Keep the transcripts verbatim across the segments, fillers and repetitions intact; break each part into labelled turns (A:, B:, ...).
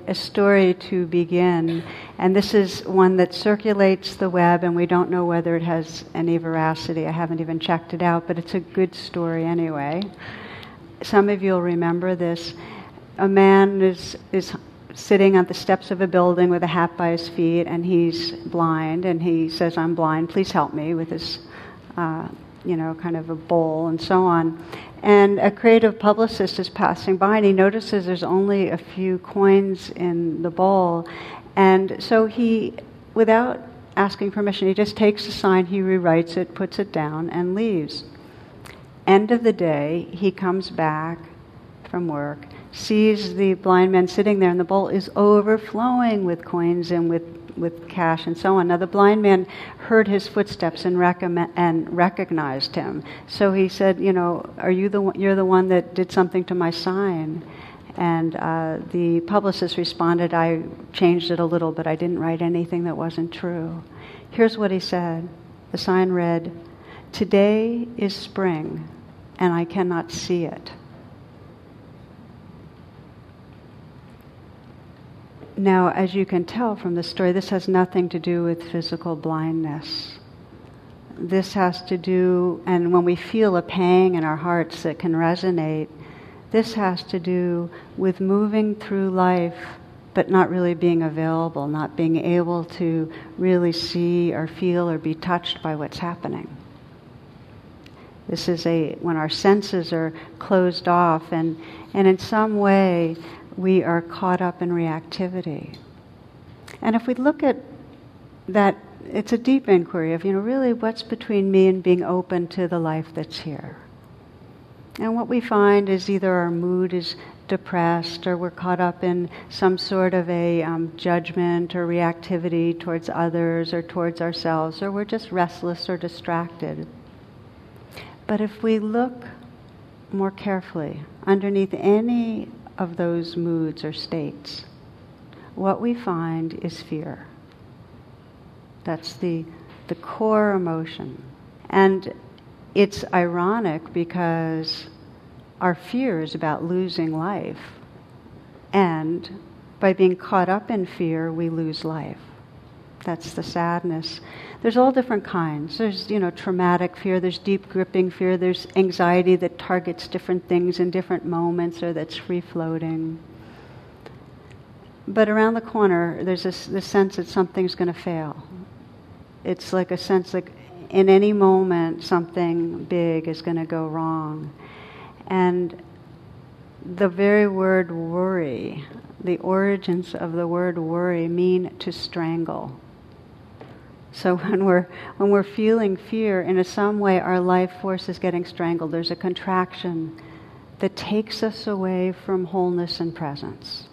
A: a story to begin, and this is one that circulates the web, and we don't know whether it has any veracity. I haven't even checked it out, but it's a good story anyway. Some of you will remember this. A man is is sitting on the steps of a building with a hat by his feet, and he's blind, and he says, "I'm blind, please help me," with his, uh, you know, kind of a bowl and so on. And a creative publicist is passing by, and he notices there's only a few coins in the bowl. And so he, without asking permission, he just takes the sign, he rewrites it, puts it down, and leaves. End of the day, he comes back from work, sees the blind man sitting there, and the bowl is overflowing with coins and with with cash and so on. Now the blind man heard his footsteps and, recommend, and recognized him. So he said, you know, are you the one, you're the one that did something to my sign? And uh, the publicist responded, I changed it a little, but I didn't write anything that wasn't true. Here's what he said. The sign read, "Today is spring, and I cannot see it." Now, as you can tell from the story, this has nothing to do with physical blindness. This has to do, and when we feel a pang in our hearts that can resonate, this has to do with moving through life but not really being available, not being able to really see or feel or be touched by what's happening. This is a when our senses are closed off, and, and in some way we are caught up in reactivity. And if we look at that, it's a deep inquiry of, you know, really what's between me and being open to the life that's here. And what we find is either our mood is depressed, or we're caught up in some sort of a um, judgment or reactivity towards others or towards ourselves, or we're just restless or distracted. But if we look more carefully underneath any of those moods or states, what we find is fear. That's the the core emotion. And it's ironic because our fear is about losing life. And by being caught up in fear, we lose life. That's the sadness. There's all different kinds. There's, you know, traumatic fear, there's deep gripping fear, there's anxiety that targets different things in different moments or that's free-floating. But around the corner, there's this, this sense that something's going to fail. It's like a sense like in any moment something big is going to go wrong. And the very word worry, the origins of the word worry mean to strangle. So when we're when we're feeling fear, in a, some way our life force is getting strangled. There's a contraction that takes us away from wholeness and presence.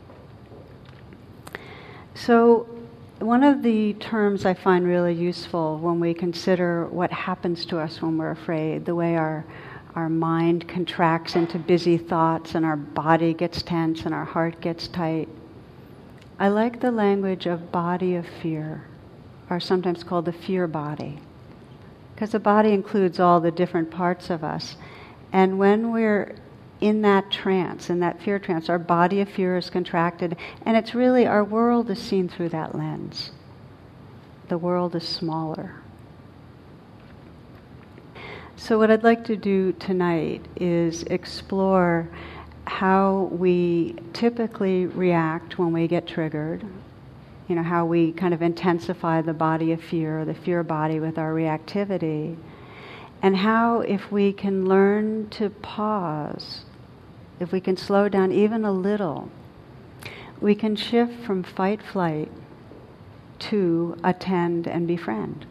A: So one of the terms I find really useful when we consider what happens to us when we're afraid, the way our our mind contracts into busy thoughts and our body gets tense and our heart gets tight. I like the language of body of fear, or sometimes called the fear body, because the body includes all the different parts of us. And when we're in that trance, in that fear trance, our body of fear is contracted, and it's really, our world is seen through that lens. The world is smaller. So what I'd like to do tonight is explore how we typically react when we get triggered, you know, how we kind of intensify the body of fear, or the fear body, with our reactivity, and how, if we can learn to pause, if we can slow down even a little, we can shift from fight-flight to attend and befriend.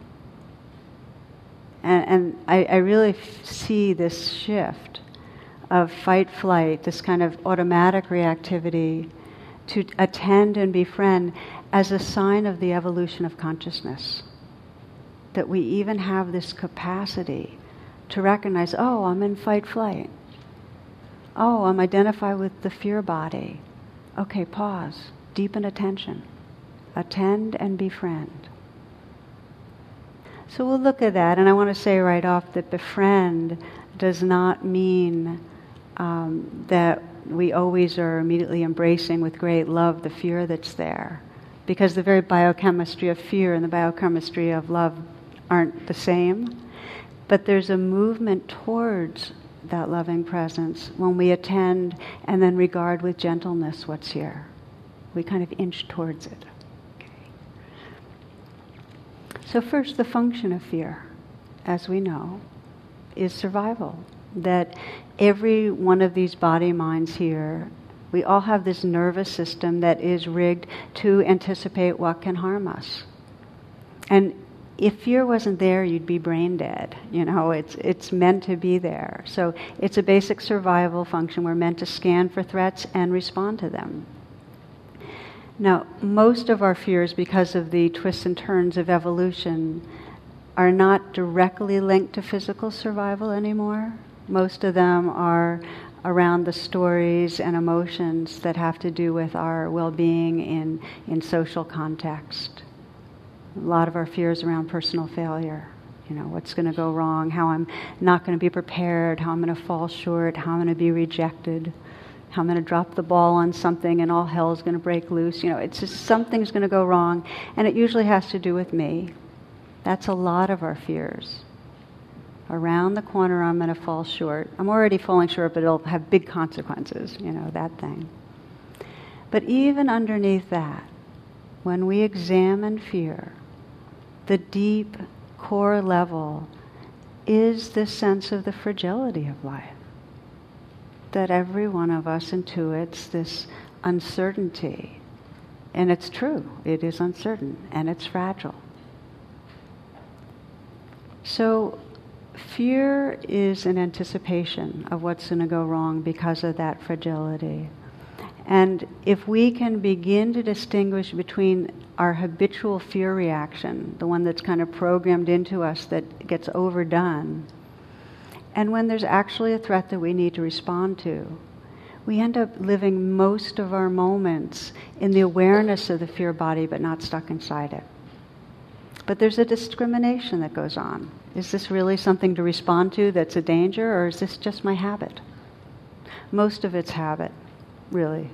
A: And, and I, I really f- see this shift of fight-flight, this kind of automatic reactivity, to attend and befriend as a sign of the evolution of consciousness. That we even have this capacity to recognize, oh, I'm in fight-flight. Oh, I'm identified with the fear body. Okay, pause, deepen attention. Attend and befriend. So we'll look at that, and I want to say right off that befriend does not mean um, that we always are immediately embracing with great love the fear that's there. Because the very biochemistry of fear and the biochemistry of love aren't the same. But there's a movement towards that loving presence when we attend and then regard with gentleness what's here. We kind of inch towards it. Okay. So first, the function of fear, as we know, is survival. That every one of these body minds here, we all have this nervous system that is rigged to anticipate what can harm us. And if fear wasn't there, you'd be brain dead. You know, it's it's meant to be there. So it's a basic survival function. We're meant to scan for threats and respond to them. Now, most of our fears, because of the twists and turns of evolution, are not directly linked to physical survival anymore. Most of them are around the stories and emotions that have to do with our well-being in, in social context. A lot of our fears around personal failure. You know, what's going to go wrong, how I'm not going to be prepared, how I'm going to fall short, how I'm going to be rejected, how I'm going to drop the ball on something and all hell's going to break loose. You know, it's just something's going to go wrong, and it usually has to do with me. That's a lot of our fears. Around the corner, I'm going to fall short. I'm already falling short, but it'll have big consequences, you know, that thing. But even underneath that, when we examine fear, the deep core level is this sense of the fragility of life. That every one of us intuits this uncertainty. And it's true, it is uncertain, and it's fragile. So fear is an anticipation of what's going to go wrong because of that fragility. And if we can begin to distinguish between our habitual fear reaction, the one that's kind of programmed into us that gets overdone, and when there's actually a threat that we need to respond to, we end up living most of our moments in the awareness of the fear body but not stuck inside it. But there's a discrimination that goes on. Is this really something to respond to that's a danger, or is this just my habit? Most of it's habit, really.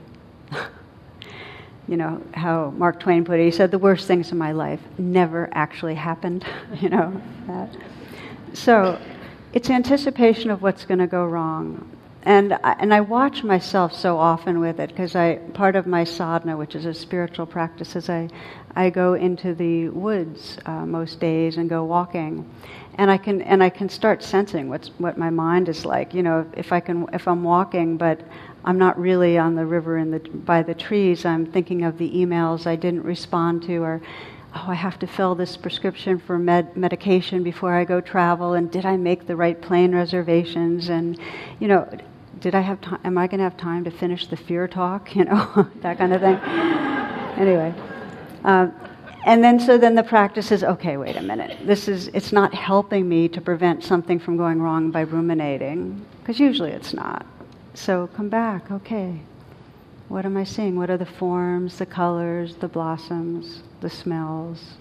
A: You know, how Mark Twain put it, he said, the worst things in my life never actually happened, you know. That. So it's anticipation of what's going to go wrong. And I, and I watch myself so often with it, because I part of my sadhana, which is a spiritual practice, is I, I go into the woods uh, most days and go walking. And I can and I can start sensing what's what my mind is like. You know, if I can if I'm walking, but I'm not really on the river in the by the trees. I'm thinking of the emails I didn't respond to, or oh, I have to fill this prescription for med- medication before I go travel. And did I make the right plane reservations? And you know, did I have time? Am I going to have time to finish the fear talk? You know, that kind of thing. Anyway. Um, And then, so then the practice is, okay, wait a minute. This is, it's not helping me to prevent something from going wrong by ruminating, because usually it's not. So come back, okay. What am I seeing? What are the forms, the colors, the blossoms, the smells?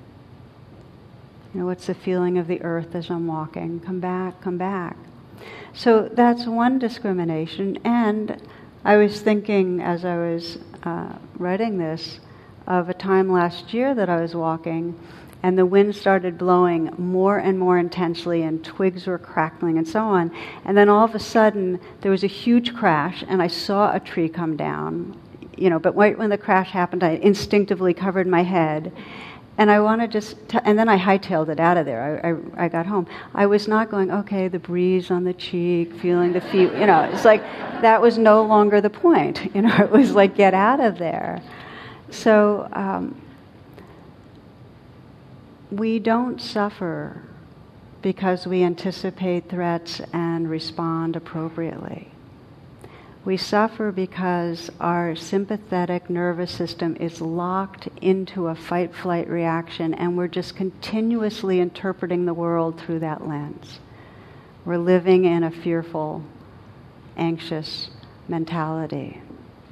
A: You know, what's the feeling of the earth as I'm walking? Come back, come back. So that's one discrimination. And I was thinking as I was uh, writing this, of a time last year that I was walking, and the wind started blowing more and more intensely, and twigs were crackling and so on. And then all of a sudden, there was a huge crash, and I saw a tree come down. You know, but right when the crash happened, I instinctively covered my head. And I want to just, t- and then I hightailed it out of there. I, I, I got home. I was not going, okay, the breeze on the cheek, feeling the feet, you know, it's like, that was no longer the point. You know, it was like, get out of there. So um, we don't suffer because we anticipate threats and respond appropriately. We suffer because our sympathetic nervous system is locked into a fight-flight reaction, and we're just continuously interpreting the world through that lens. We're living in a fearful, anxious mentality.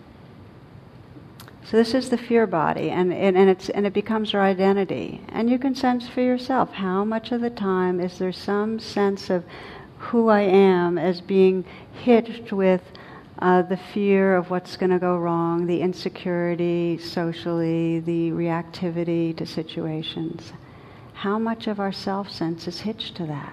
A: So this is the fear body, and, and, and, it's, and it becomes our identity. And you can sense for yourself, how much of the time is there some sense of who I am as being hitched with Uh, the fear of what's going to go wrong, the insecurity socially, the reactivity to situations. How much of our self-sense is hitched to that?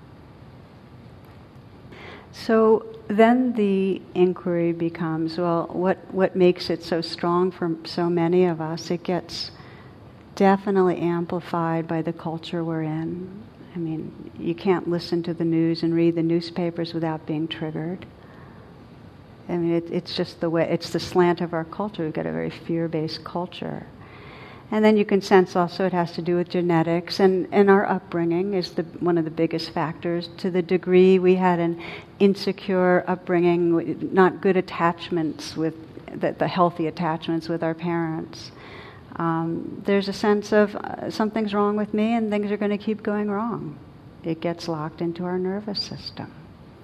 A: So then the inquiry becomes, well, what, what makes it so strong for so many of us? It gets definitely amplified by the culture we're in. I mean, you can't listen to the news and read the newspapers without being triggered. I mean, it, it's just the way, it's the slant of our culture. We've got a very fear-based culture. And then you can sense also it has to do with genetics, and, and our upbringing is the, one of the biggest factors. To the degree we had an insecure upbringing, not good attachments with, the, the healthy attachments with our parents, um, there's a sense of uh, something's wrong with me and things are going to keep going wrong. It gets locked into our nervous system.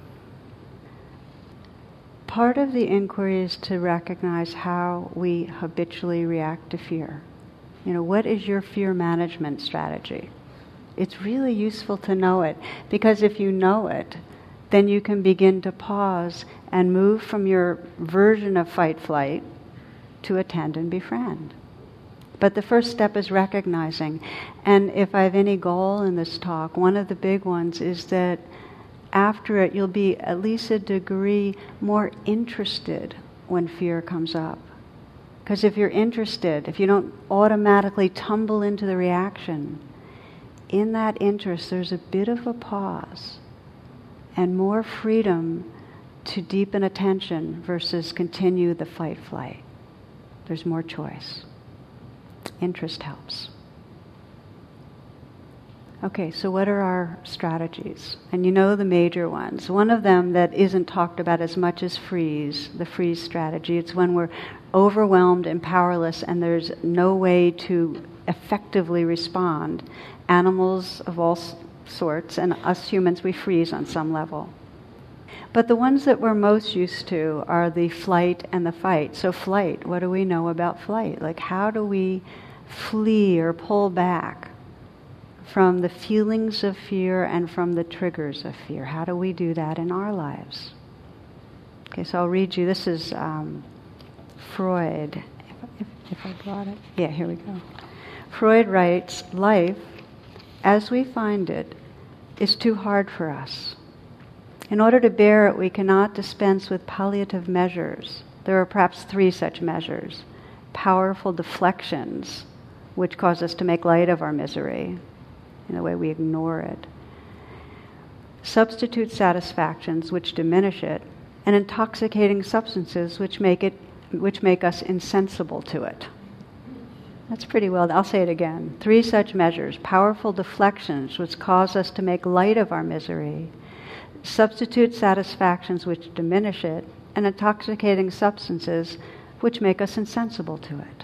A: Part of the inquiry is to recognize how we habitually react to fear. You know, what is your fear management strategy? It's really useful to know it, because if you know it, then you can begin to pause and move from your version of fight-flight to attend and befriend. But the first step is recognizing. And if I have any goal in this talk, one of the big ones is that after it, you'll be at least a degree more interested when fear comes up. Because if you're interested, if you don't automatically tumble into the reaction, in that interest there's a bit of a pause and more freedom to deepen attention versus continue the fight-flight. There's more choice. Interest helps. Okay, so what are our strategies? And you know the major ones. One of them that isn't talked about as much is freeze, the freeze strategy. It's when we're overwhelmed and powerless and there's no way to effectively respond. Animals of all sorts and us humans, we freeze on some level. But the ones that we're most used to are the flight and the fight. So flight, what do we know about flight? Like, how do we flee or pull back from the feelings of fear and from the triggers of fear? How do we do that in our lives? Okay, so I'll read you. This is um, Freud. If, if, if I brought it. Yeah, here we go. Freud writes, life, as we find it, is too hard for us. In order to bear it, we cannot dispense with palliative measures. There are perhaps three such measures. Powerful deflections, which cause us to make light of our misery, in the way we ignore it. Substitute satisfactions, which diminish it, and intoxicating substances, which make it, which make us insensible to it. That's pretty well. I'll say it again. Three such measures: powerful deflections, which cause us to make light of our misery; substitute satisfactions, which diminish it; and intoxicating substances, which make us insensible to it.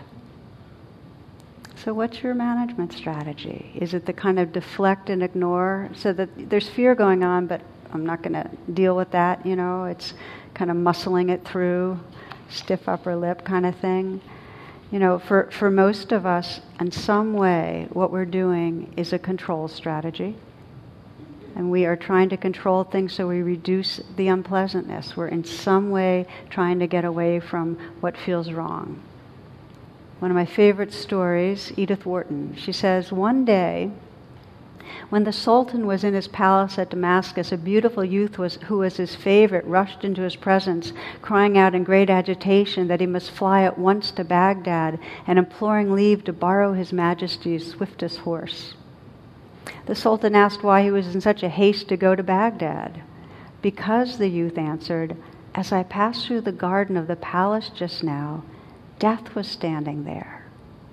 A: So what's your management strategy? Is it the kind of deflect and ignore, so that there's fear going on, but I'm not going to deal with that, you know? It's kind of muscling it through, stiff upper lip kind of thing. You know, for, for most of us, in some way, what we're doing is a control strategy. And we are trying to control things so we reduce the unpleasantness. We're in some way trying to get away from what feels wrong. One of my favorite stories, Edith Wharton, she says, one day, when the Sultan was in his palace at Damascus, a beautiful youth was, who was his favorite rushed into his presence, crying out in great agitation that he must fly at once to Baghdad and imploring leave to borrow His Majesty's swiftest horse. The Sultan asked why he was in such a haste to go to Baghdad. Because, the youth answered, as I passed through the garden of the palace just now, Death was standing there.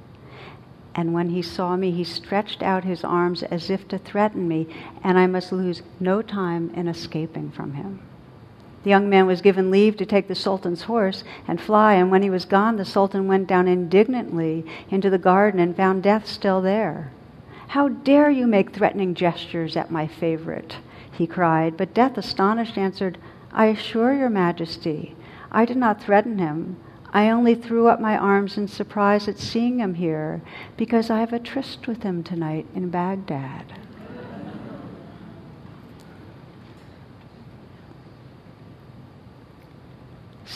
A: And when he saw me, he stretched out his arms as if to threaten me, and I must lose no time in escaping from him. The young man was given leave to take the Sultan's horse and fly, and when he was gone, the Sultan went down indignantly into the garden and found Death still there. How dare you make threatening gestures at my favorite? He cried. But Death, astonished, answered, I assure your Majesty, I did not threaten him. I only threw up my arms in surprise at seeing him here, because I have a tryst with him tonight in Baghdad.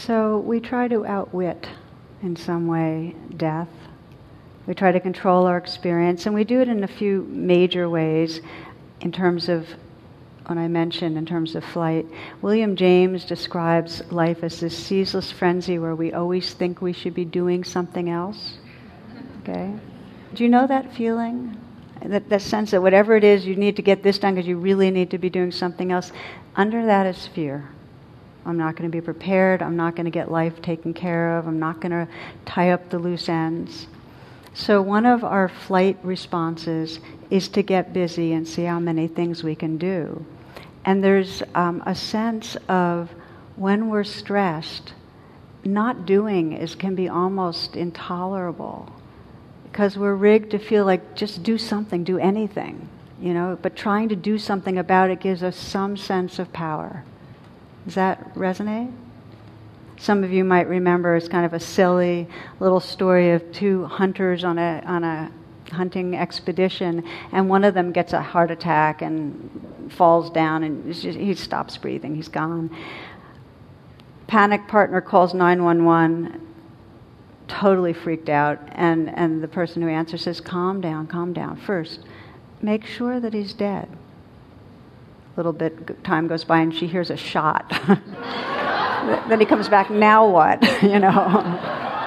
A: So we try to outwit, in some way, death. We try to control our experience, and we do it in a few major ways in terms of, when I mentioned, in terms of flight. William James describes life as this ceaseless frenzy where we always think we should be doing something else. Okay? Do you know that feeling? That, that sense that whatever it is, you need to get this done because you really need to be doing something else. Under that is fear. I'm not going to be prepared. I'm not going to get life taken care of. I'm not going to tie up the loose ends. So one of our flight responses is to get busy and see how many things we can do. And there's um, a sense of when we're stressed, not doing is can be almost intolerable because we're rigged to feel like just do something, do anything, you know. But trying to do something about it gives us some sense of power. Does that resonate? Some of you might remember it's kind of a silly little story of two hunters on a on a hunting expedition, and one of them gets a heart attack and falls down, and it's just, he stops breathing. He's gone. Panic partner calls nine one one, totally freaked out, and, and the person who answers says, calm down, calm down. First, make sure that he's dead. A little bit time goes by, and she hears a shot. Then he comes back, now what? You know.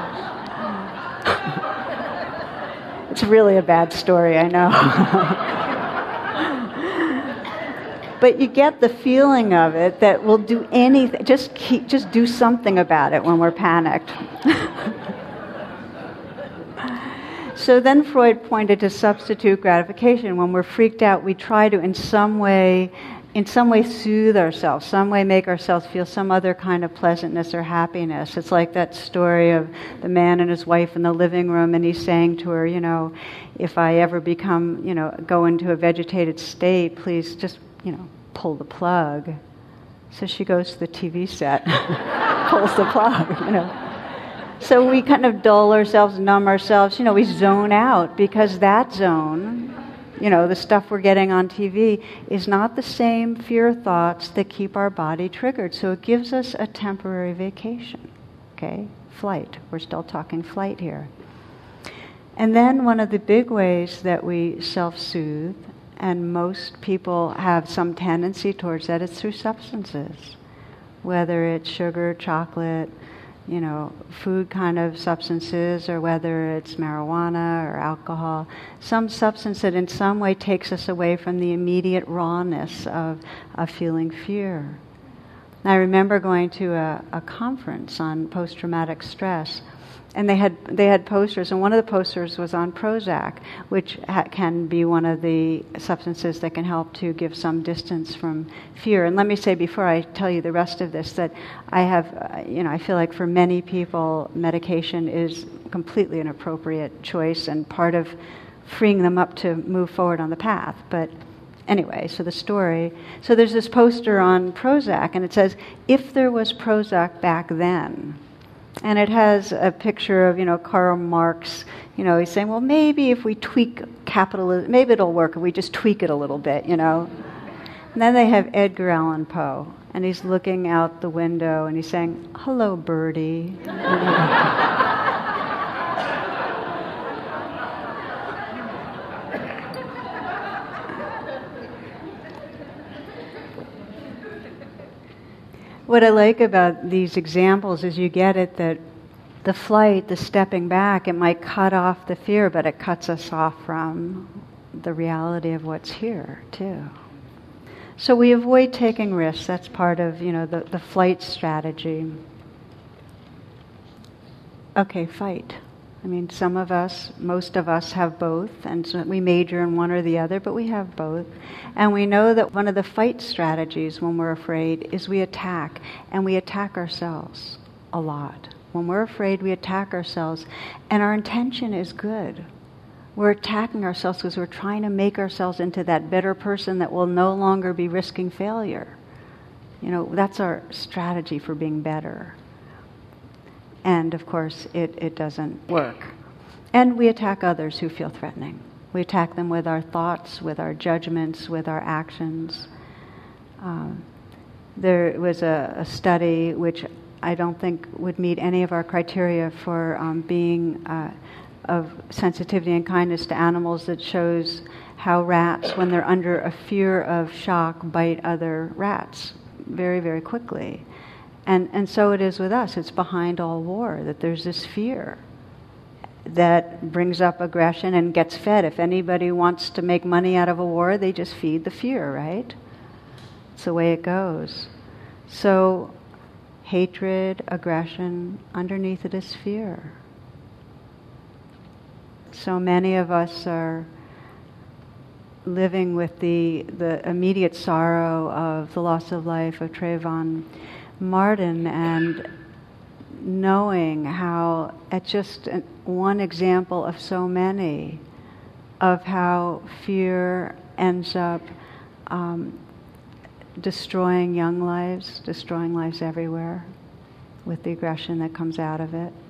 A: It's really a bad story, I know. But you get the feeling of it that we'll do anything, just keep, just do something about it when we're panicked. So then Freud pointed to substitute gratification. When we're freaked out, we try to in some way in some way soothe ourselves, some way make ourselves feel some other kind of pleasantness or happiness. It's like that story of the man and his wife in the living room, and he's saying to her, you know, if I ever become, you know, go into a vegetated state, please just, you know, pull the plug. So she goes to the T V set, pulls the plug, you know. So we kind of dull ourselves, numb ourselves, you know, we zone out, because that zone, you know, the stuff we're getting on T V is not the same fear thoughts that keep our body triggered. So it gives us a temporary vacation, okay? Flight. We're still talking flight here. And then one of the big ways that we self-soothe, and most people have some tendency towards that, is through substances. Whether it's sugar, chocolate, you know, food kind of substances, or whether it's marijuana or alcohol, some substance that in some way takes us away from the immediate rawness of, of feeling fear. I remember going to a, a conference on post-traumatic stress, and they had they had posters, and one of the posters was on Prozac, which ha- can be one of the substances that can help to give some distance from fear. And let me say before I tell you the rest of this that I have, uh, you know, I feel like for many people, medication is completely an appropriate choice and part of freeing them up to move forward on the path. But anyway, so the story. So there's this poster on Prozac, and it says, "If there was Prozac back then." And it has a picture of, you know, Karl Marx, you know, he's saying, well, maybe if we tweak capitalism, maybe it'll work if we just tweak it a little bit, you know. And then they have Edgar Allan Poe, and he's looking out the window, and he's saying, hello, birdie. You know? What I like about these examples is you get it that the flight, the stepping back, it might cut off the fear, but it cuts us off from the reality of what's here, too. So we avoid taking risks. That's part of, you know, the, the flight strategy. Okay, fight. I mean, some of us, most of us have both, and so we major in one or the other, but we have both. And we know that one of the fight strategies when we're afraid is we attack, and we attack ourselves a lot. When we're afraid, we attack ourselves, and our intention is good. We're attacking ourselves because we're trying to make ourselves into that better person that will no longer be risking failure. You know, that's our strategy for being better. And, of course, it, it doesn't work. And we attack others who feel threatening. We attack them with our thoughts, with our judgments, with our actions. Um, there was a, a study which I don't think would meet any of our criteria for um, being uh, of sensitivity and kindness to animals, that shows how rats, when they're under a fear of shock, bite other rats very, very quickly. And and so it is with us. It's behind all war, that there's this fear that brings up aggression and gets fed. If anybody wants to make money out of a war, they just feed the fear, right? It's the way it goes. So hatred, aggression, underneath it is fear. So many of us are living with the, the immediate sorrow of the loss of life of Trayvon Martin, and knowing how, at just one example of so many, of how fear ends up um, destroying young lives, destroying lives everywhere, with the aggression that comes out of it.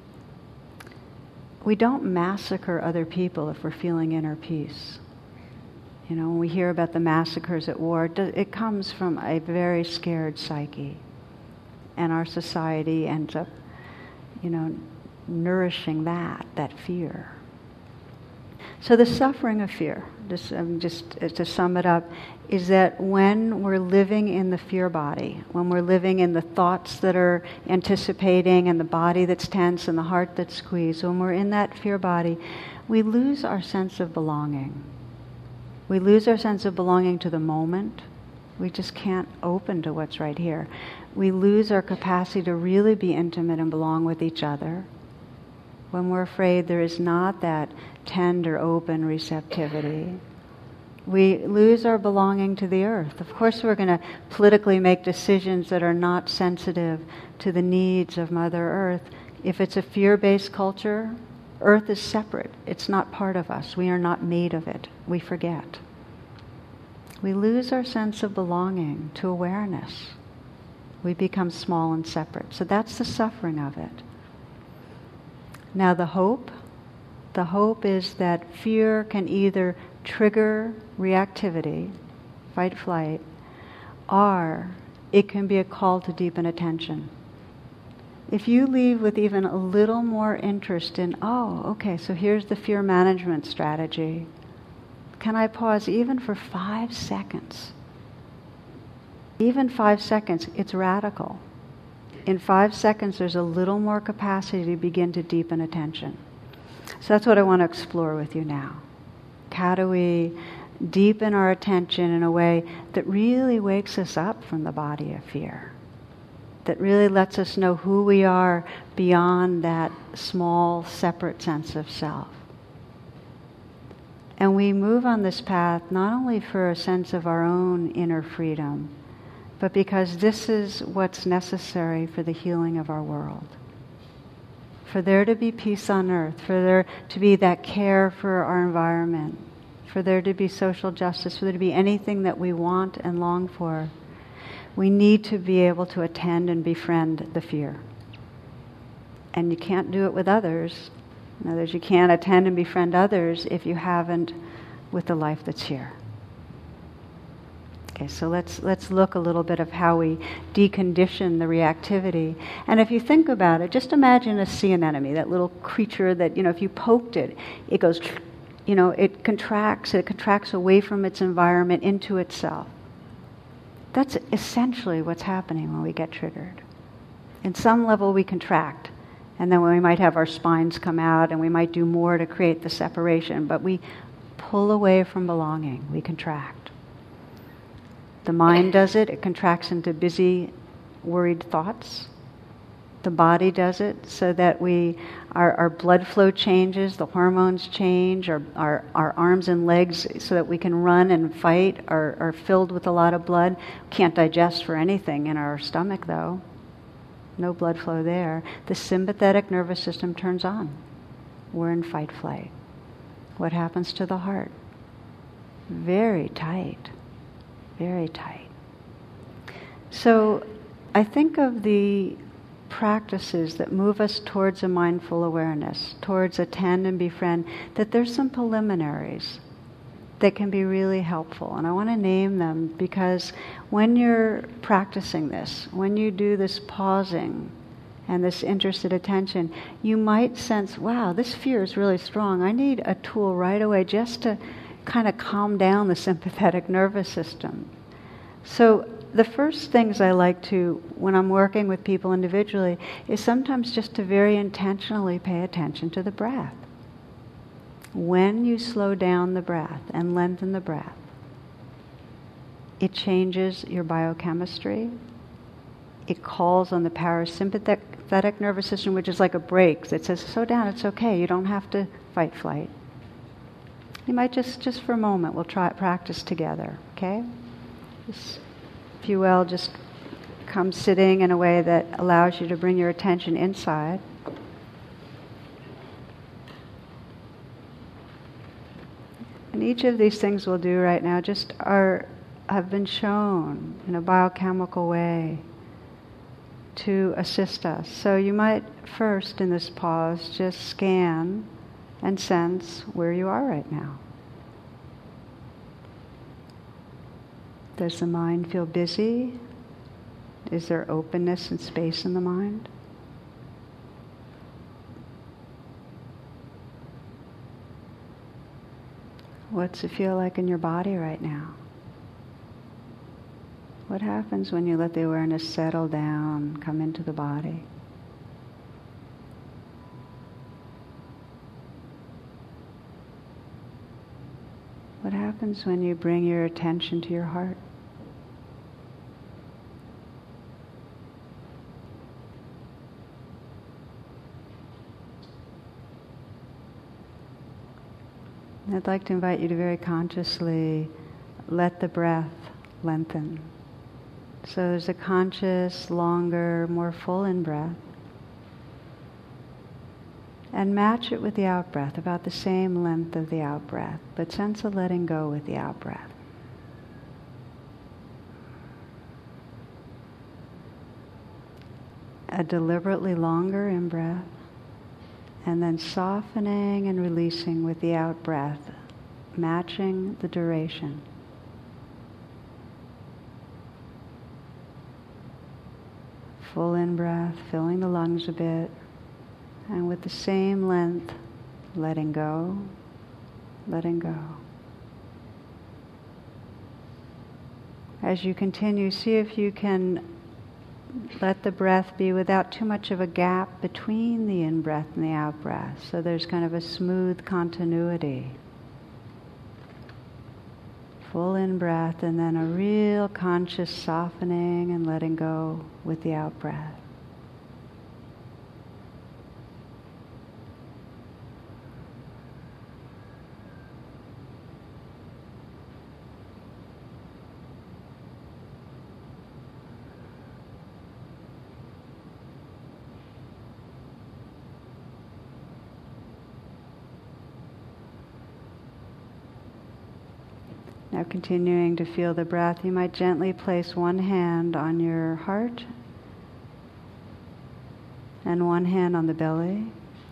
A: We don't massacre other people if we're feeling inner peace. You know, when we hear about the massacres at war, it comes from a very scared psyche. And our society ends up, you know, nourishing that, that fear. So the suffering of fear, just, um, just to sum it up, is that when we're living in the fear body, when we're living in the thoughts that are anticipating and the body that's tense and the heart that's squeezed, when we're in that fear body, we lose our sense of belonging. We lose our sense of belonging to the moment. We just can't open to what's right here. We lose our capacity to really be intimate and belong with each other. When we're afraid, there is not that tender, open receptivity. We lose our belonging to the earth. Of course, we're going to politically make decisions that are not sensitive to the needs of Mother Earth. If it's a fear-based culture, Earth is separate. It's not part of us. We are not made of it. We forget. We lose our sense of belonging to awareness. We become small and separate. So that's the suffering of it. Now the hope, the hope is that fear can either trigger reactivity, fight, flight, or it can be a call to deepen attention. If you leave with even a little more interest in, oh, okay, so here's the fear management strategy. Can I pause even for five seconds? Even five seconds, it's radical. In five seconds, there's a little more capacity to begin to deepen attention. So that's what I want to explore with you now. How do we deepen our attention in a way that really wakes us up from the body of fear? That really lets us know who we are beyond that small, separate sense of self. And we move on this path not only for a sense of our own inner freedom, but because this is what's necessary for the healing of our world. For there to be peace on earth, for there to be that care for our environment, for there to be social justice, for there to be anything that we want and long for, we need to be able to attend and befriend the fear. And you can't do it with others. In other words, you can't attend and befriend others if you haven't with the life that's here. Okay, so let's let's look a little bit of how we decondition the reactivity. And if you think about it, just imagine a sea anemone, that little creature that, you know, if you poked it, it goes, you know, it contracts, it contracts away from its environment into itself. That's essentially what's happening when we get triggered. In some level we contract, and then we might have our spines come out and we might do more to create the separation, but we pull away from belonging, we contract. The mind does it, it contracts into busy, worried thoughts. The body does it so that we, our, our blood flow changes, the hormones change, our, our, our arms and legs so that we can run and fight are, are filled with a lot of blood. Can't digest for anything in our stomach though. No blood flow there. The sympathetic nervous system turns on. We're in fight flight. What happens to the heart? Very tight. Very tight. So I think of the practices that move us towards a mindful awareness, towards attend and befriend, that there's some preliminaries. that can be really helpful. And I want to name them because when you're practicing this, when you do this pausing and this interested attention, you might sense, wow, this fear is really strong. I need a tool right away just to kind of calm down the sympathetic nervous system. So the first things I like to, when I'm working with people individually, is sometimes just to very intentionally pay attention to the breath. When you slow down the breath and lengthen the breath, it changes your biochemistry. It calls on the parasympathetic nervous system, which is like a brake that says, slow down, it's okay, you don't have to fight flight. You might just, just for a moment, we'll try practice together, okay? Just, if you will, just come sitting in a way that allows you to bring your attention inside. And each of these things we'll do right now just are have been shown in a biochemical way to assist us. So you might first, in this pause, just scan and sense where you are right now. Does the mind feel busy? Is there openness and space in the mind? What's it feel like in your body right now? What happens when you let the awareness settle down, come into the body? What happens when you bring your attention to your heart? I'd like to invite you to very consciously let the breath lengthen. So there's a conscious, longer, more full in-breath. And match it with the out-breath, about the same length of the out-breath, but sense a letting go with the out-breath. A deliberately longer in-breath, and then softening and releasing with the out-breath, matching the duration. Full in-breath, filling the lungs a bit, and with the same length, letting go, letting go. As you continue, see if you can let the breath be without too much of a gap between the in-breath and the out-breath. So there's kind of a smooth continuity. Full in-breath and then a real conscious softening and letting go with the out-breath. Now continuing to feel the breath, you might gently place one hand on your heart and one hand on the belly.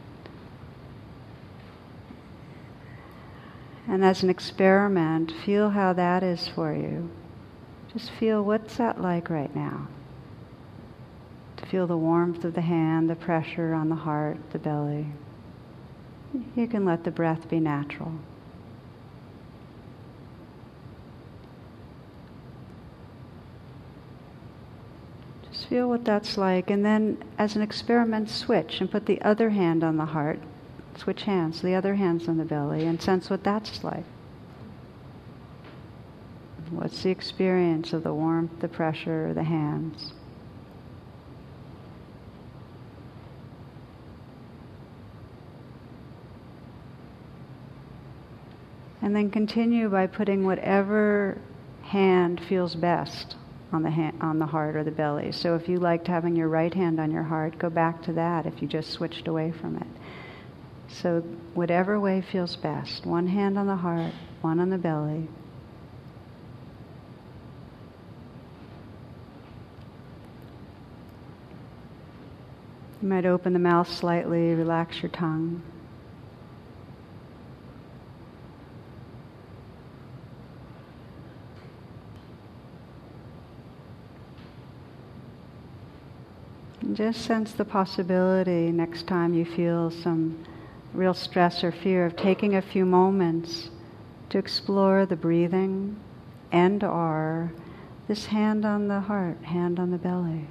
A: And as an experiment, feel how that is for you. Just feel, what's that like right now? To feel the warmth of the hand, the pressure on the heart, the belly. You can let the breath be natural. Feel what that's like, and then as an experiment, switch and put the other hand on the heart. Switch hands, the other hand's on the belly, and sense what that's like. What's the experience of the warmth, the pressure, the hands? And then continue by putting whatever hand feels best on the ha- on the heart or the belly. So if you liked having your right hand on your heart, go back to that if you just switched away from it. So whatever way feels best. One hand on the heart, one on the belly. You might open the mouth slightly, relax your tongue. Just sense the possibility next time you feel some real stress or fear of taking a few moments to explore the breathing and or this hand on the heart, hand on the belly.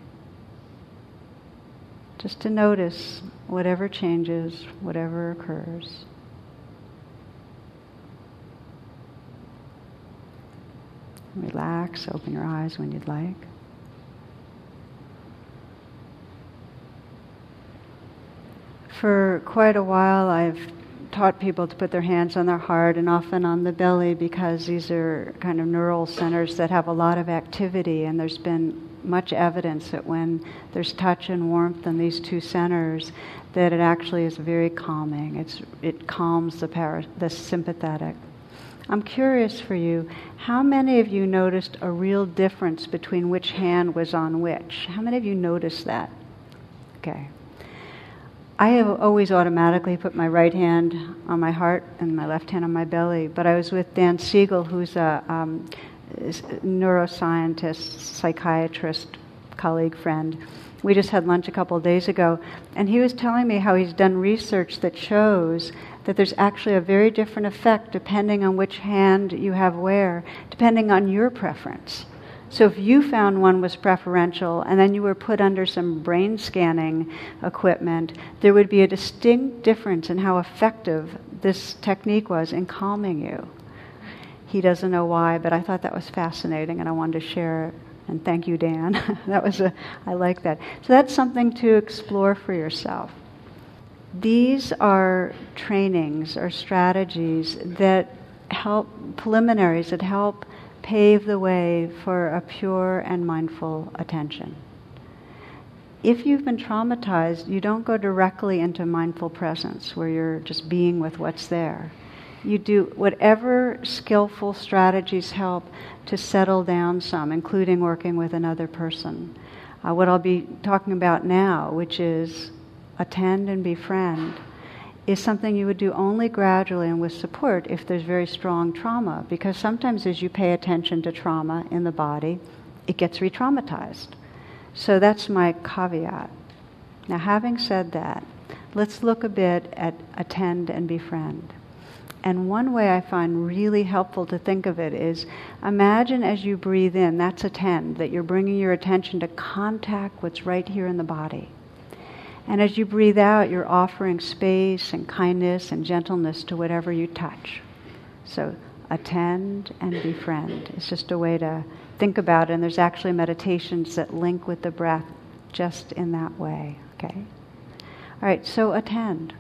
A: Just to notice whatever changes, whatever occurs. Relax, open your eyes when you'd like. For quite a while I've taught people to put their hands on their heart and often on the belly because these are kind of neural centers that have a lot of activity, and there's been much evidence that when there's touch and warmth in these two centers that it actually is very calming. It's, it calms the, para, the sympathetic. I'm curious for you, how many of you noticed a real difference between which hand was on which? How many of you noticed that? Okay. I have always automatically put my right hand on my heart and my left hand on my belly, but I was with Dan Siegel, who's a um, neuroscientist, psychiatrist, colleague, friend. We just had lunch a couple of days ago, and he was telling me how he's done research that shows that there's actually a very different effect depending on which hand you have where, depending on your preference. So if you found one was preferential and then you were put under some brain scanning equipment, there would be a distinct difference in how effective this technique was in calming you. He doesn't know why, but I thought that was fascinating and I wanted to share it. And thank you, Dan. that was a, I like that. So that's something to explore for yourself. These are trainings or strategies that help, preliminaries that help pave the way for a pure and mindful attention. If you've been traumatized, you don't go directly into mindful presence where you're just being with what's there. You do whatever skillful strategies help to settle down some, including working with another person. Uh, what I'll be talking about now, which is attend and befriend, is something you would do only gradually and with support if there's very strong trauma, because sometimes as you pay attention to trauma in the body, it gets re-traumatized. So that's my caveat. Now, having said that, let's look a bit at attend and befriend. And one way I find really helpful to think of it is, imagine as you breathe in, that's attend, that you're bringing your attention to contact what's right here in the body. And as you breathe out, you're offering space and kindness and gentleness to whatever you touch. So attend and befriend. It's just a way to think about it. And there's actually meditations that link with the breath just in that way. Okay? All right, so attend.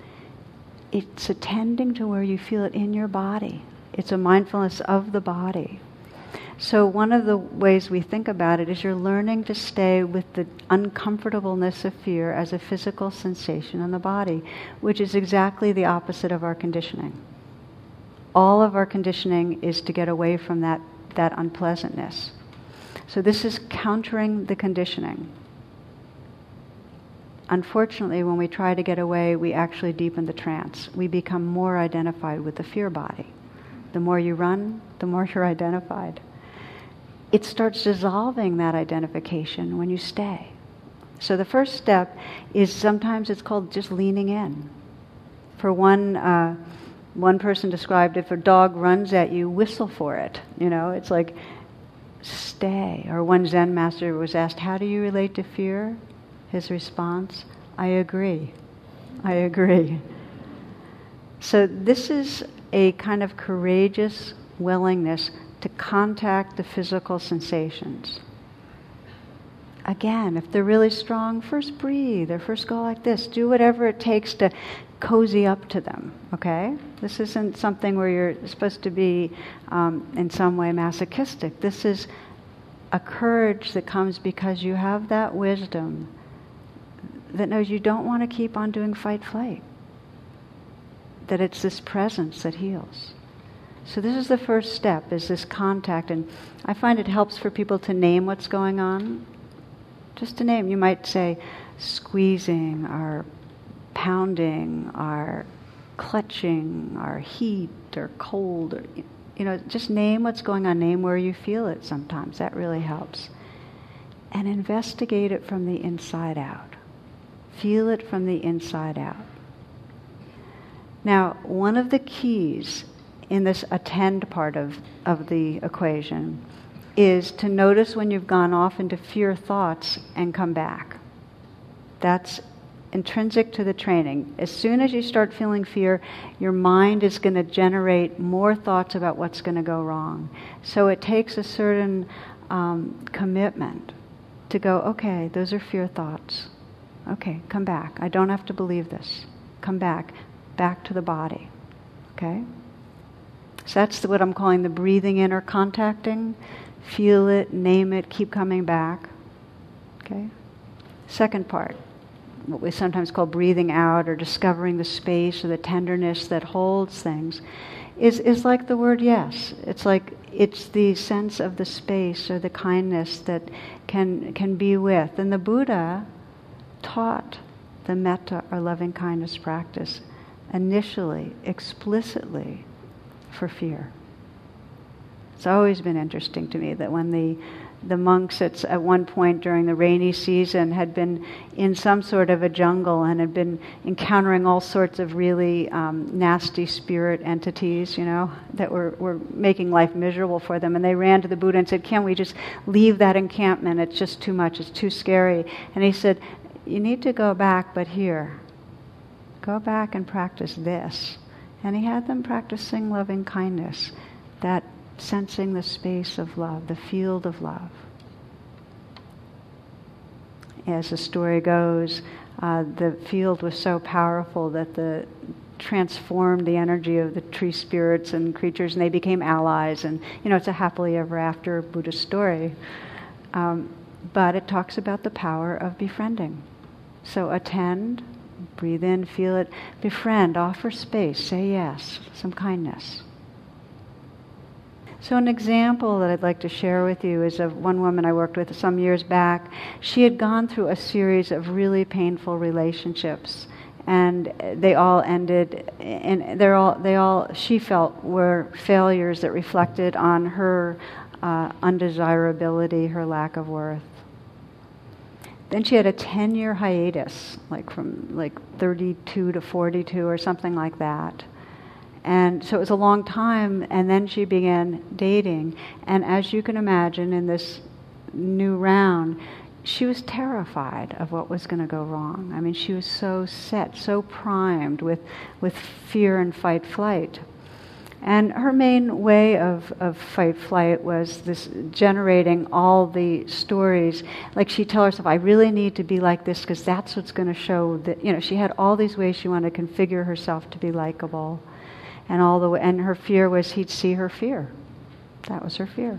A: It's attending to where you feel it in your body. It's a mindfulness of the body. So one of the ways we think about it is you're learning to stay with the uncomfortableness of fear as a physical sensation in the body, which is exactly the opposite of our conditioning. All of our conditioning is to get away from that, that unpleasantness. So this is countering the conditioning. Unfortunately, when we try to get away, we actually deepen the trance. We become more identified with the fear body. The more you run, the more you're identified. It starts dissolving that identification when you stay. So the first step is, sometimes it's called just leaning in. For one, uh, one person described, if a dog runs at you, whistle for it. You know, it's like, stay. Or one Zen master was asked, how do you relate to fear? His response, I agree. I agree. So this is a kind of courageous willingness to contact the physical sensations. Again, if they're really strong, first breathe, or first go like this. Do whatever it takes to cozy up to them, okay? This isn't something where you're supposed to be um, in some way masochistic. This is a courage that comes because you have that wisdom that knows you don't want to keep on doing fight-flight. That it's this presence that heals. So this is the first step, is this contact. And I find it helps for people to name what's going on. Just to name. You might say squeezing, or pounding, or clutching, or heat, or cold. Or, you know, just name what's going on. Name where you feel it sometimes. That really helps. and investigate it from the inside out. Feel it from the inside out. Now, one of the keys in this attend part of, of the equation is to notice when you've gone off into fear thoughts and come back. That's intrinsic to the training. As soon as you start feeling fear, your mind is going to generate more thoughts about what's going to go wrong. So it takes a certain um, commitment to go, okay, those are fear thoughts. Okay, come back. I don't have to believe this. Come back. Back to the body. Okay? So that's what I'm calling the breathing in or contacting. Feel it, name it, keep coming back. Okay? Second part, what we sometimes call breathing out or discovering the space or the tenderness that holds things, is, is like the word yes. It's like it's the sense of the space or the kindness that can can be with. And the Buddha taught the metta or loving kindness practice initially, explicitly, for fear. It's always been interesting to me that when the the monks at, at one point during the rainy season had been in some sort of a jungle and had been encountering all sorts of really um, nasty spirit entities, you know, that were, were making life miserable for them. And they ran to the Buddha and said, "Can't we just leave that encampment? It's just too much. It's too scary." And he said, "You need to go back, but here. Go back and practice this." And he had them practicing loving kindness, that sensing the space of love, the field of love. As the story goes, uh, the field was so powerful that the transformed the energy of the tree spirits and creatures, and they became allies. And you know, it's a happily ever after Buddhist story, um, but it talks about the power of befriending. So attend. Breathe in, feel it, befriend, offer space, say yes, some kindness. So an example that I'd like to share with you is of one woman I worked with some years back. She had gone through a series of really painful relationships, and they all ended, and they're all, they all, she felt, were failures that reflected on her uh, undesirability, her lack of worth. Then she had a ten-year hiatus, like from like thirty-two to forty-two or something like that. And so it was a long time, and then she began dating. And as you can imagine, in this new round, she was terrified of what was going to go wrong. I mean, she was so set, so primed with, with fear and fight-flight. And her main way of, of fight-flight was this generating all the stories. Like she'd tell herself, I really need to be like this because that's what's going to show that, you know, she had all these ways she wanted to configure herself to be likable. And all the way, and her fear was he'd see her fear. That was her fear.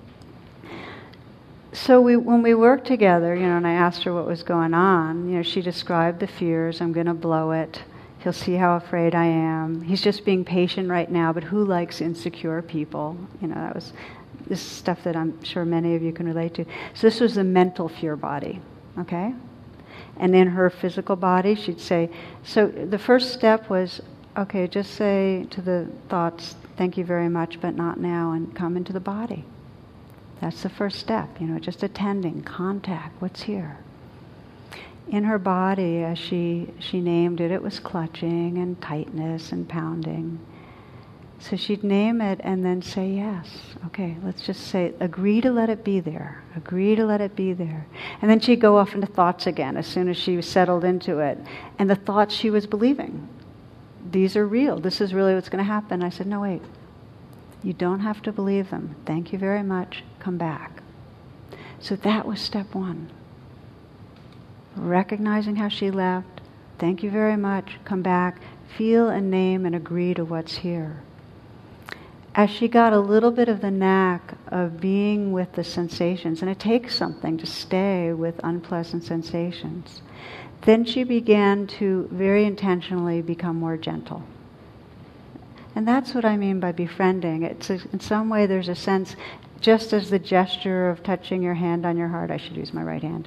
A: So we, when we worked together, you know, and I asked her what was going on, you know, she described the fears. I'm going to blow it. He'll see how afraid I am. He's just being patient right now, but who likes insecure people? You know, that was this is stuff that I'm sure many of you can relate to. So this was the mental fear body, okay? And in her physical body, she'd say, so the first step was, okay, just say to the thoughts, thank you very much, but not now, and come into the body. That's the first step, you know, just attending, contact, what's here. In her body, as she, she named it, it was clutching and tightness and pounding. So she'd name it and then say yes. Okay, let's just say, agree to let it be there. Agree to let it be there. And then she'd go off into thoughts again as soon as she was settled into it. And the thoughts she was believing, these are real. This is really what's going to happen. I said, no, wait. You don't have to believe them. Thank you very much. Come back. So that was step one. Recognizing how she left. Thank you very much. Come back. Feel and name and agree to what's here. As she got a little bit of the knack of being with the sensations, and it takes something to stay with unpleasant sensations, then she began to very intentionally become more gentle. And that's what I mean by befriending. It's a, in some way there's a sense, just as the gesture of touching your hand on your heart, I should use my right hand,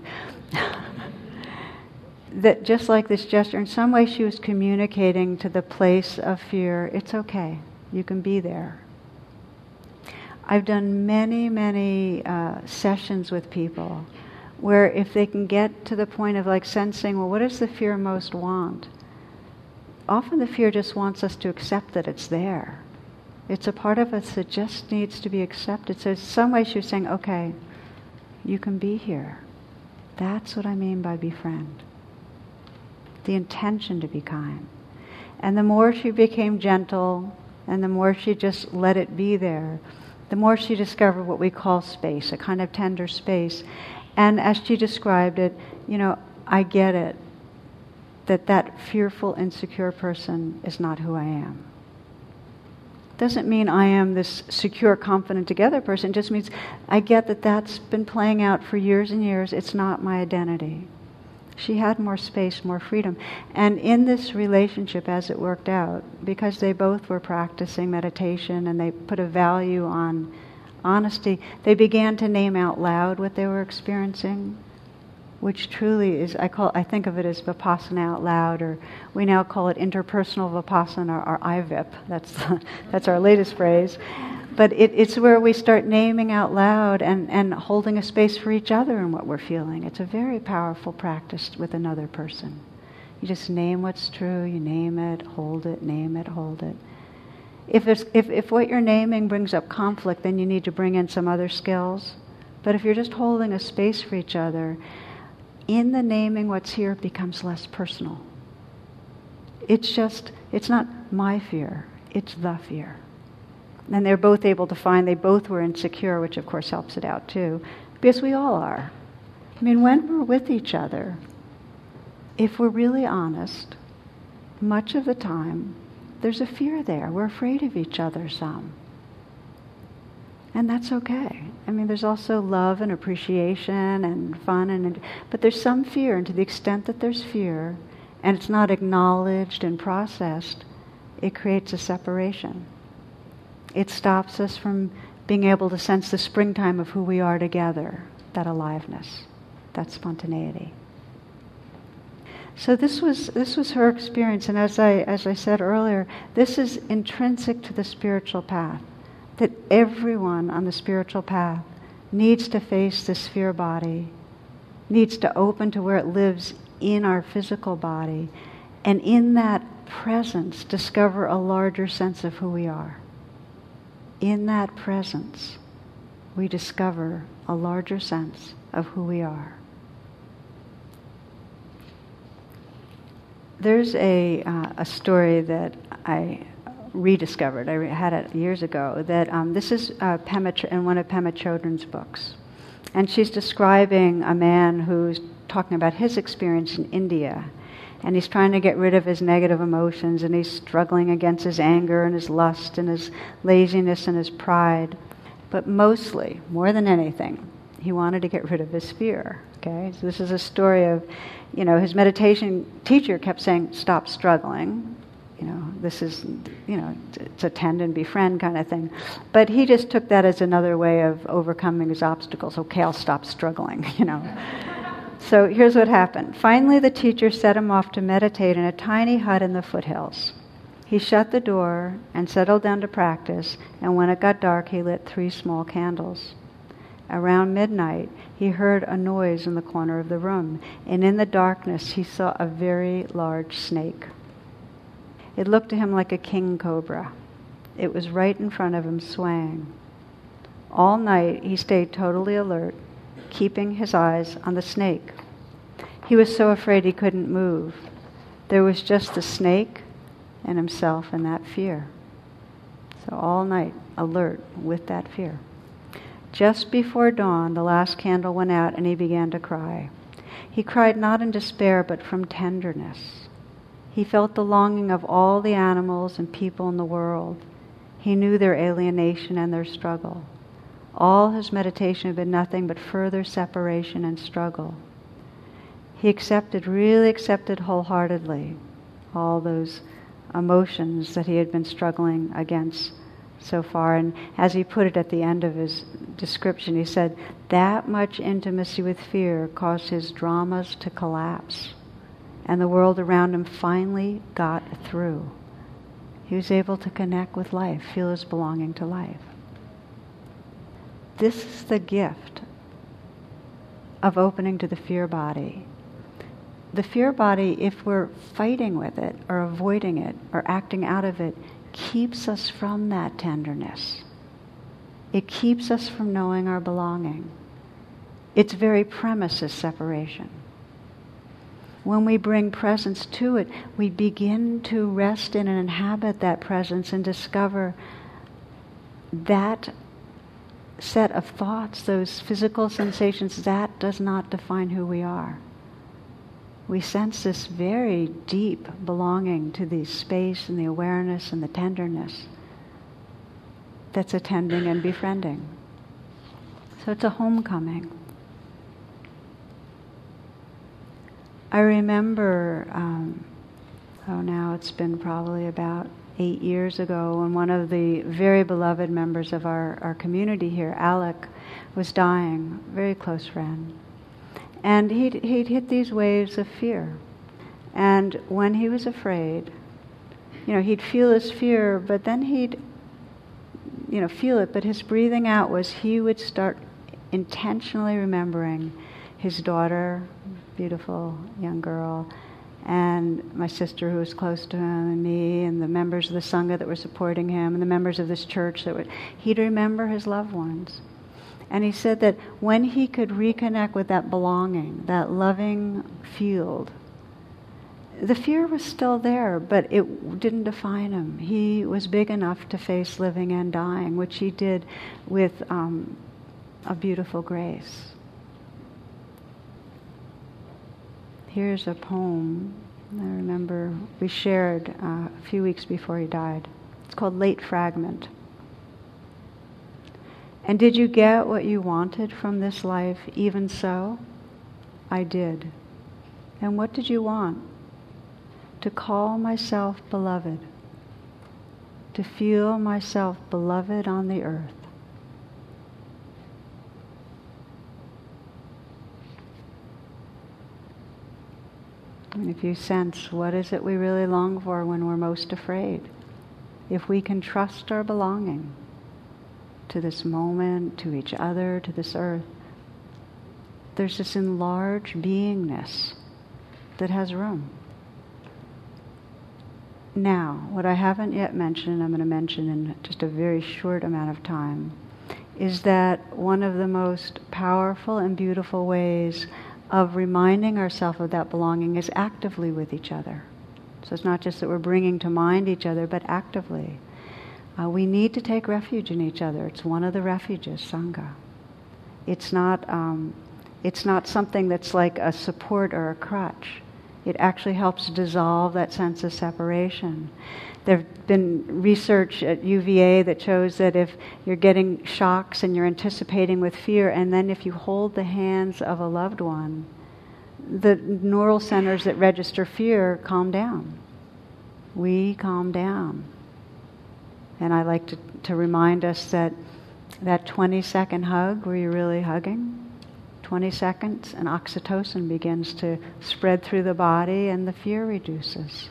A: that just like this gesture, in some way she was communicating to the place of fear, it's okay, you can be there. I've done many, many uh, sessions with people where if they can get to the point of like sensing, well, what does the fear most want? Often the fear just wants us to accept that it's there. It's a part of us that just needs to be accepted. So in some way she's saying, okay, you can be here. That's what I mean by befriend. The intention to be kind. And the more she became gentle, and the more she just let it be there, the more she discovered what we call space, a kind of tender space. And as she described it, you know, I get it, that that fearful, insecure person is not who I am. Doesn't mean I am this secure, confident, together person. It just means I get that that's been playing out for years and years. It's not my identity. She had more space, more freedom. And in this relationship, as it worked out, because they both were practicing meditation and they put a value on honesty, they began to name out loud what they were experiencing, which truly is, I call, I think of it as Vipassana out loud, or we now call it interpersonal Vipassana, or I V I P. That's that's our latest phrase. But it, it's where we start naming out loud and, and holding a space for each other in what we're feeling. It's a very powerful practice with another person. You just name what's true, you name it, hold it, name it, hold it. If, there's, if, if what you're naming brings up conflict, then you need to bring in some other skills. But if you're just holding a space for each other, in the naming what's here, it becomes less personal. It's just, it's not my fear, it's the fear. And they're both able to find, they both were insecure, which of course helps it out too, because we all are. I mean, when we're with each other, if we're really honest, much of the time, there's a fear there. We're afraid of each other some. And that's okay. I mean, there's also love and appreciation and fun, and but there's some fear, and to the extent that there's fear, and it's not acknowledged and processed, it creates a separation. It stops us from being able to sense the springtime of who we are together, that aliveness, that spontaneity. So this was this was her experience, and as I as I said earlier, this is intrinsic to the spiritual path, that everyone on the spiritual path needs to face this fear body, needs to open to where it lives in our physical body, and in that presence discover a larger sense of who we are. In that presence, we discover a larger sense of who we are. There's a uh, a story that I rediscovered. I re- had it years ago. That um, this is uh, Pema Ch- in one of Pema Chodron's books, and she's describing a man who's talking about his experience in India. And he's trying to get rid of his negative emotions, and he's struggling against his anger and his lust and his laziness and his pride. But mostly, more than anything, he wanted to get rid of his fear. Okay, so this is a story of, you know, his meditation teacher kept saying, stop struggling. You know, this is, you know, it's attend and befriend kind of thing. But he just took that as another way of overcoming his obstacles. Okay, I'll stop struggling, you know. So here's what happened. Finally, the teacher set him off to meditate in a tiny hut in the foothills. He shut the door and settled down to practice, and when it got dark, he lit three small candles. Around midnight, he heard a noise in the corner of the room, and in the darkness, he saw a very large snake. It looked to him like a king cobra. It was right in front of him, swaying. All night, he stayed totally alert, keeping his eyes on the snake. He was so afraid he couldn't move. There was just the snake and himself and that fear. So all night, alert with that fear. Just before dawn, the last candle went out and he began to cry. He cried not in despair, but from tenderness. He felt the longing of all the animals and people in the world. He knew their alienation and their struggle. All his meditation had been nothing but further separation and struggle. He accepted, really accepted wholeheartedly all those emotions that he had been struggling against so far. And as he put it at the end of his description, he said, that much intimacy with fear caused his dramas to collapse. And the world around him finally got through. He was able to connect with life, feel his belonging to life. This is the gift of opening to the fear body. The fear body, if we're fighting with it or avoiding it or acting out of it, keeps us from that tenderness. It keeps us from knowing our belonging. Its very premise is separation. When we bring presence to it, we begin to rest in and inhabit that presence and discover that set of thoughts, those physical sensations, that does not define who we are. We sense this very deep belonging to the space and the awareness and the tenderness that's attending and befriending. So it's a homecoming. I remember, um, oh now it's been probably about eight years ago, when one of the very beloved members of our, our community here, Alec, was dying, very close friend. And he'd, he'd hit these waves of fear. And when he was afraid, you know, he'd feel his fear, but then he'd, you know, feel it, but his breathing out was he would start intentionally remembering his daughter, beautiful young girl, and my sister who was close to him, and me, and the members of the Sangha that were supporting him, and the members of this church that were, he'd remember his loved ones. And he said that when he could reconnect with that belonging, that loving field, the fear was still there, but it didn't define him. He was big enough to face living and dying, which he did with um, a beautiful grace. Here's a poem I remember we shared uh, a few weeks before he died. It's called Late Fragment. And did you get what you wanted from this life? Even so, I did. And what did you want? To call myself beloved. To feel myself beloved on the earth. And if you sense, what is it we really long for when we're most afraid? If we can trust our belonging to this moment, to each other, to this earth, there's this enlarged beingness that has room. Now, what I haven't yet mentioned, and I'm going to mention in just a very short amount of time, is that one of the most powerful and beautiful ways of reminding ourselves of that belonging is actively with each other. So it's not just that we're bringing to mind each other, but actively. Uh, we need to take refuge in each other. It's one of the refuges, Sangha. It's not, um, it's not something that's like a support or a crutch. It actually helps dissolve that sense of separation. There have been research at U V A that shows that if you're getting shocks and you're anticipating with fear, and then if you hold the hands of a loved one, the neural centers that register fear calm down. We calm down. And I like to, to remind us that that twenty-second hug where you're really hugging, twenty seconds, and oxytocin begins to spread through the body and the fear reduces.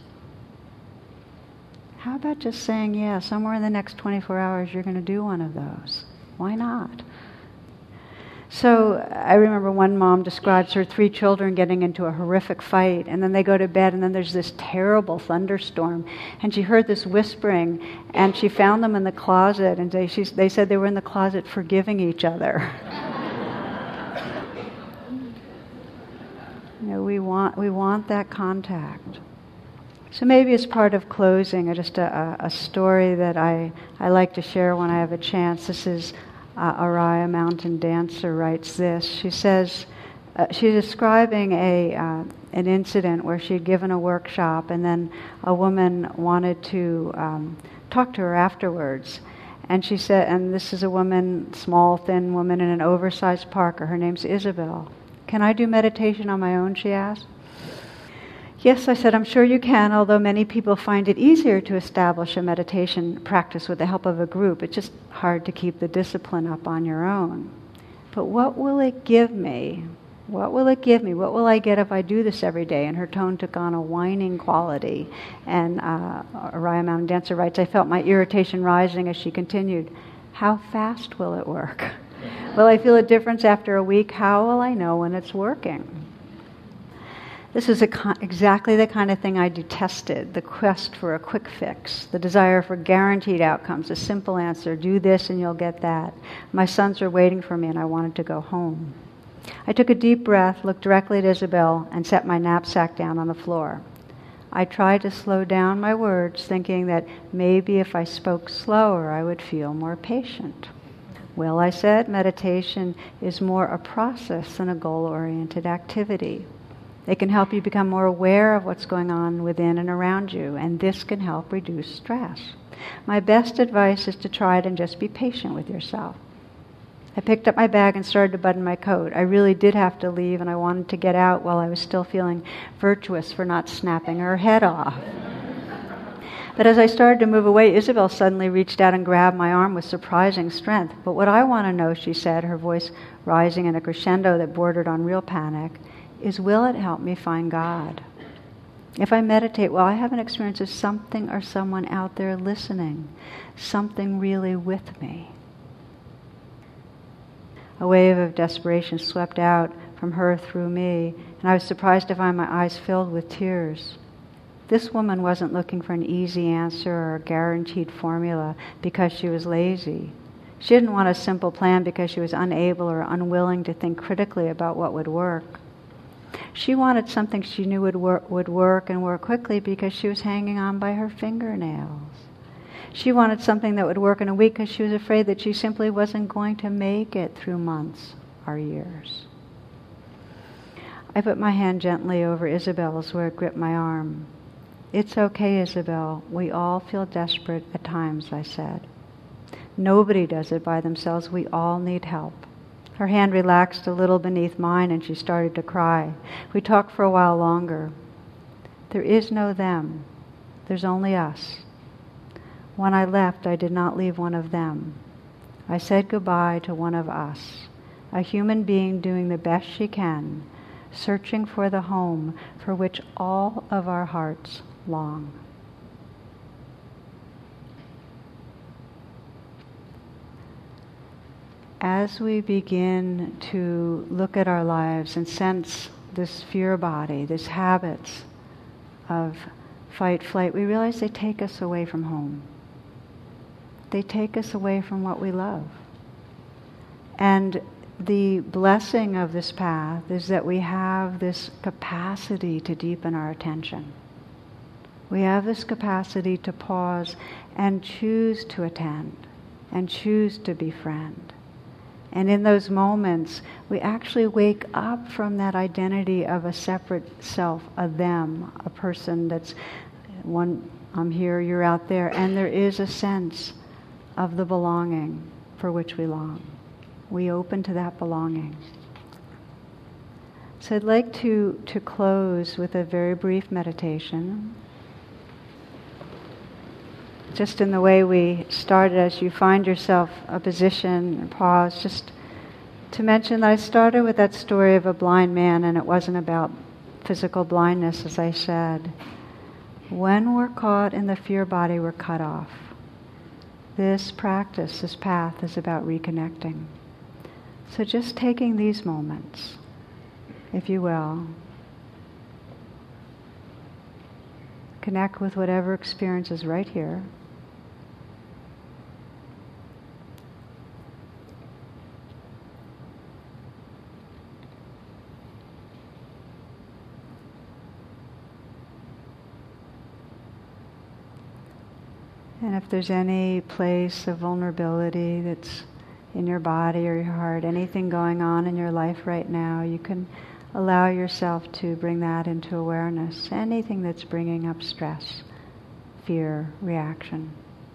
A: How about just saying, yeah, somewhere in the next twenty-four hours you're going to do one of those? Why not? So I remember one mom describes her three children getting into a horrific fight, and then they go to bed, and then there's this terrible thunderstorm, and she heard this whispering, and she found them in the closet, and they, she, they said they were in the closet forgiving each other. You know, we want we want that contact. So maybe as part of closing, just a, a story that I, I like to share when I have a chance. This is uh, Araya Mountain Dancer writes this. She says, uh, she's describing a uh, an incident where she had given a workshop, and then a woman wanted to um, talk to her afterwards. And she said, and this is a woman, small, thin woman in an oversized parka. Her name's Isabel. Can I do meditation on my own, she asked. Yes, I said, I'm sure you can, although many people find it easier to establish a meditation practice with the help of a group. It's just hard to keep the discipline up on your own. But what will it give me? What will it give me? What will I get if I do this every day? And her tone took on a whining quality. And uh, Araya Mountain Dancer writes, I felt my irritation rising as she continued. How fast will it work? Will I feel a difference after a week? How will I know when it's working? This is a con- exactly the kind of thing I detested, the quest for a quick fix, the desire for guaranteed outcomes, a simple answer, do this and you'll get that. My sons were waiting for me and I wanted to go home. I took a deep breath, looked directly at Isabel, and set my knapsack down on the floor. I tried to slow down my words, thinking that maybe if I spoke slower, I would feel more patient. Well, I said, meditation is more a process than a goal-oriented activity. It can help you become more aware of what's going on within and around you, and this can help reduce stress. My best advice is to try it and just be patient with yourself. I picked up my bag and started to button my coat. I really did have to leave, and I wanted to get out while I was still feeling virtuous for not snapping her head off. But as I started to move away, Isabel suddenly reached out and grabbed my arm with surprising strength. But what I want to know, she said, her voice rising in a crescendo that bordered on real panic, is will it help me find God? If I meditate, will I have an experience of something or someone out there listening, something really with me? A wave of desperation swept out from her through me, and I was surprised to find my eyes filled with tears. This woman wasn't looking for an easy answer or a guaranteed formula because she was lazy. She didn't want a simple plan because she was unable or unwilling to think critically about what would work. She wanted something she knew would work, would work and work quickly because she was hanging on by her fingernails. She wanted something that would work in a week because she was afraid that she simply wasn't going to make it through months or years. I put my hand gently over Isabel's where it gripped my arm. It's okay, Isabel. We all feel desperate at times, I said. Nobody does it by themselves. We all need help. Her hand relaxed a little beneath mine and she started to cry. We talked for a while longer. There is no them. There's only us. When I left, I did not leave one of them. I said goodbye to one of us, a human being doing the best she can, searching for the home for which all of our hearts long. As we begin to look at our lives and sense this fear body, these habits of fight, flight, we realize they take us away from home. They take us away from what we love. And the blessing of this path is that we have this capacity to deepen our attention. We have this capacity to pause and choose to attend and choose to befriend. And in those moments, we actually wake up from that identity of a separate self, a them, a person that's one, I'm here, you're out there. And there is a sense of the belonging for which we long. We open to that belonging. So I'd like to, to close with a very brief meditation. Just in the way we started, as you find yourself a position and pause, just to mention that I started with that story of a blind man, and it wasn't about physical blindness, as I said. When we're caught in the fear body, we're cut off. This practice, this path, is about reconnecting. So just taking these moments, if you will, connect with whatever experience is right here. And if there's any place of vulnerability that's in your body or your heart, anything going on in your life right now, you can allow yourself to bring that into awareness. Anything that's bringing up stress, fear, reaction.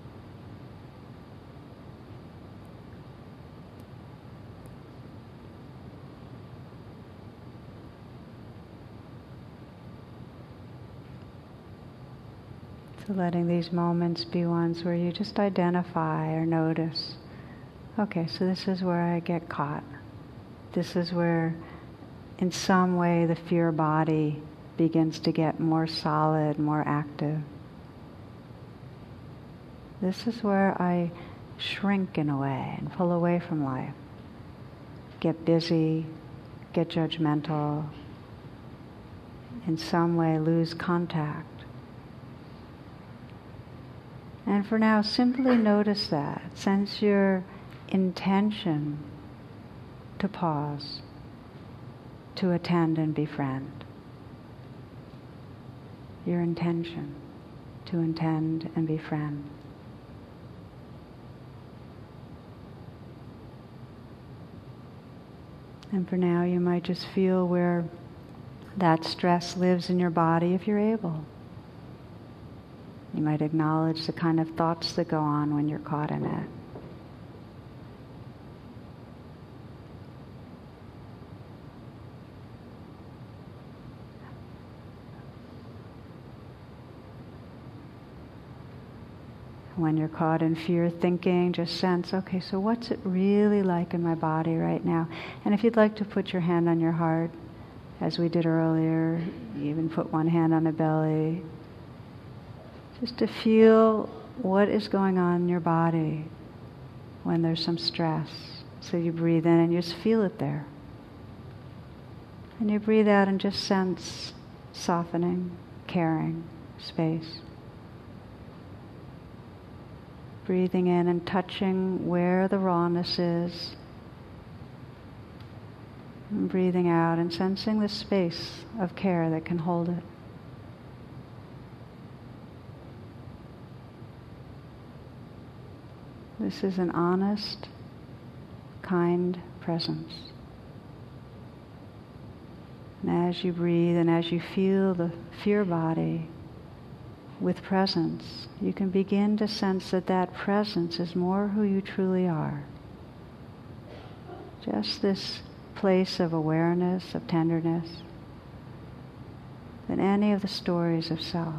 A: So letting these moments be ones where you just identify or notice, okay, so this is where I get caught. This is where, in some way, the fear body begins to get more solid, more active. This is where I shrink in a way and pull away from life. get busy, get judgmental, in some way lose contact. And for now, simply notice that. Sense your intention to pause, to attend and befriend. Your intention to attend and befriend. And for now, you might just feel where that stress lives in your body if you're able. You might acknowledge the kind of thoughts that go on when you're caught in it. When you're caught in fear thinking, just sense, okay, so what's it really like in my body right now? And if you'd like to put your hand on your heart, as we did earlier, even put one hand on the belly, just to feel what is going on in your body when there's some stress. So you breathe in and you just feel it there. And you breathe out and just sense softening, caring, space. Breathing in and touching where the rawness is. And breathing out and sensing the space of care that can hold it. This is an honest, kind presence. And as you breathe and as you feel the fear body with presence, you can begin to sense that that presence is more who you truly are. Just this place of awareness, of tenderness, than any of the stories of self.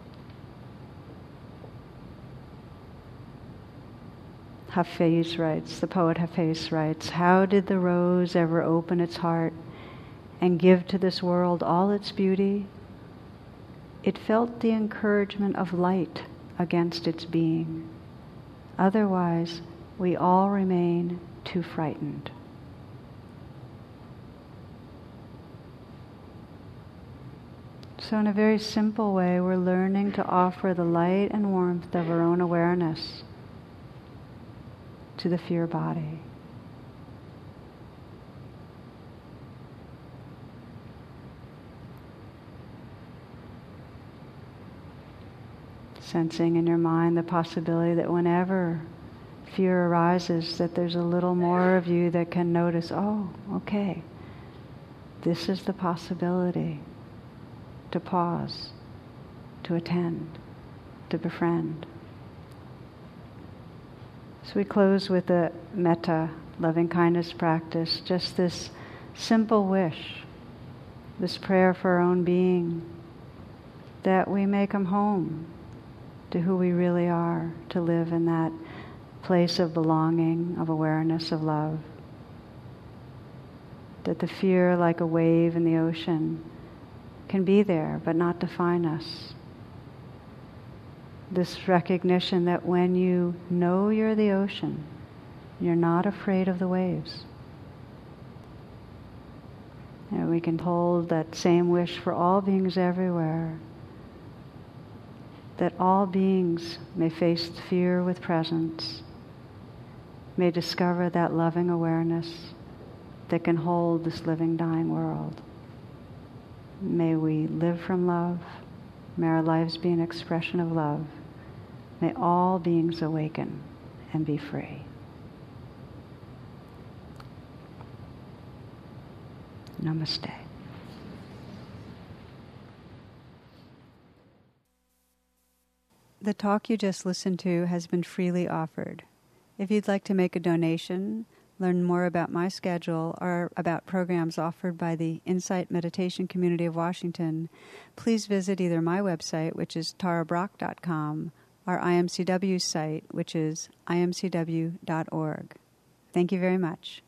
A: Hafez writes, the poet Hafez writes, "How did the rose ever open its heart and give to this world all its beauty? It felt the encouragement of light against its being. Otherwise, we all remain too frightened." So in a very simple way, we're learning to offer the light and warmth of our own awareness to the fear body. Sensing in your mind the possibility that whenever fear arises, that there's a little more of you that can notice, oh, okay, this is the possibility. To pause, to attend, to befriend. So we close with a metta, loving kindness practice, just this simple wish, this prayer for our own being, that we may come home to who we really are, to live in that place of belonging, of awareness, of love. That the fear, like a wave in the ocean, can be there, but not define us. This recognition that when you know you're the ocean, you're not afraid of the waves. And we can hold that same wish for all beings everywhere, that all beings may face fear with presence, may discover that loving awareness that can hold this living, dying world. May we live from love. May our lives be an expression of love. May all beings awaken and be free. Namaste. The talk you just listened to has been freely offered. If you'd like to make a donation, learn more about my schedule, or about programs offered by the Insight Meditation Community of Washington, please visit either my website, which is tara brach dot com, or I M C W's site, which is I M C W dot org. Thank you very much.